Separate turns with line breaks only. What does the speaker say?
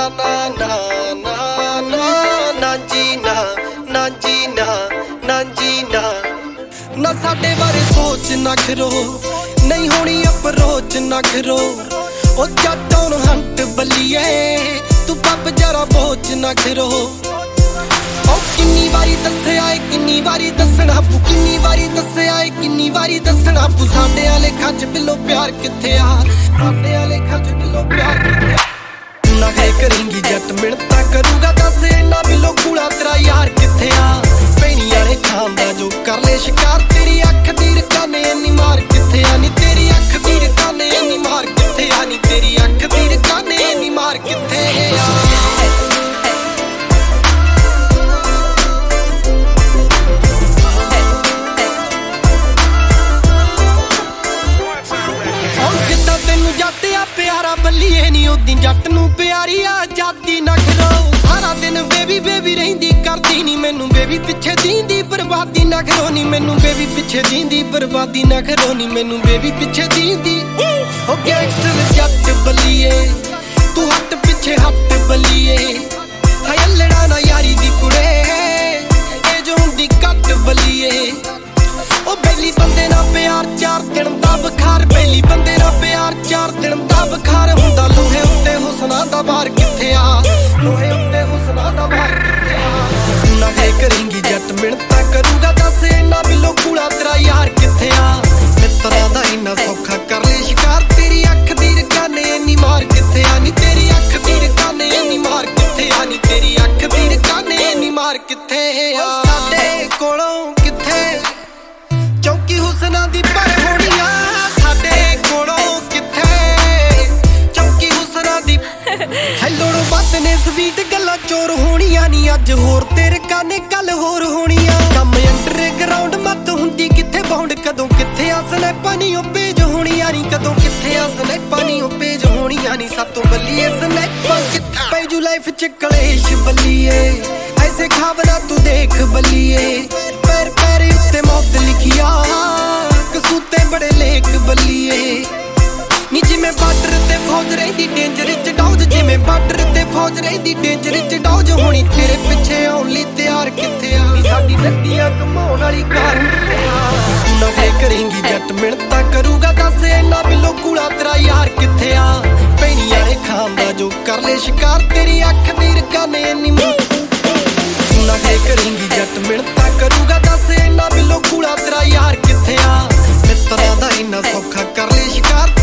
ना ना ना ना ना जी ना ना जी ना ना जी ना ना साडे बारे सोच ना करो नहीं होनी अप्रोच ना करो ओ जट ऑन हंट बलिए तू पब जरा बोझ ना करो ओ किन्नी वारी दस्सिया है किन्नी वारी दसना पू किन्नी वारी दस्सिया है किन्नी वारी दसना पू साडे वाले खच बिलो प्यार किथे आ साडे वाले खच बिलो प्यार किथे ना है करेंगी जट मिलता करूंगा दस इना बिलो कूड़ा तेरा यार किथे आ पैनी वाले खांदा जो कर ले शिकार तेरी अख दी रकाने इन्नी मार किथे आ नी तेरी अख दी रकाने इन्नी मार किथे आ नी तेरी अख दी रकाने इन्नी मार किथे आ प्यारा बल्लीए नी उदी जट नू प्यारी आजादी ना करो सारा दिन बेबी बेबी रहिंदी करदी नी मैनू बेबी पिछे दींदी बर्बादी ना करो नी मैनू बेबी पिछे दींदी बर्बादी ना करो नी मैनू बेबी पिछे दींदी ओ गैंगस्टर जट बल्लीए तू हट पिछे हट बल्लीए हाय लड़ा ना यारी दी कुड़े ए जो हुंदी कट बल्लीए ओ बेली बंदे ना प्यार 4 दिन दा बखार बेली बंदे ना प्यार 4 दिन दा बखार हुंदा लोहे उत्ते हुस्ना दा भार किथे आ लोहे उत्ते हुस्ना दा भार किथे आ ना है करेंगी जट मिलता करूंगा दस इना बिलो कूड़ा तेरा यार किथे आ मित्रा दा इना सौखा कर ले शिकार तेरी अख दी रकाने इन्नी मार किथे आ नी तेरी अख दी रकाने इन्नी मार किथे आ नी तेरी अख दी रकाने इन्नी मार किथे आ साडे कोलों किथे चौकी हुसना दी पर होनिया साडे कोलों किथे चौकी हुसना दी हेलो बात ने स्वीट गल्ला चोर होनिया नी अज होर तेरे काने कल होर होनिया कम अंडरग्राउंड मत हुंदी किथे बाउंड कदों किथे असने पानी ओ पेज होनिया नी कदों किथे असने पानी ओ पेज होनिया नी सातों बल्लीए स्नैपर किथे पैजू लाइफ च कलेश बल्लीए ऐसे खावना तू देख बल्लीए पैर पैर उत्ते मौत लिखिया कसूते बड़े लेक बल्लीए नी जिमें बार्डर ते फौज रहिंदी डेंजर च डॉज जिमें बार्डर ते फौज रहिंदी डेंजर च डॉज होनी तेरे पिछे आउण लई तैयार किथे आ साडी नदियां घमाउण वाली कार किथे आ ना है करेंगी जट मिलता करूंगा दस इना बिलो कूड़ा तेरा यार किथे आ पैनी वाले खांदा जो कर ले शिकार तेरी अख दी रकाने इन्नी ना है करेंगी जट मिलता करूंगा दस इना बिलो कूड़ा तेरा यार किथे आ मित्रा दा इना सौखा कर ले शिकार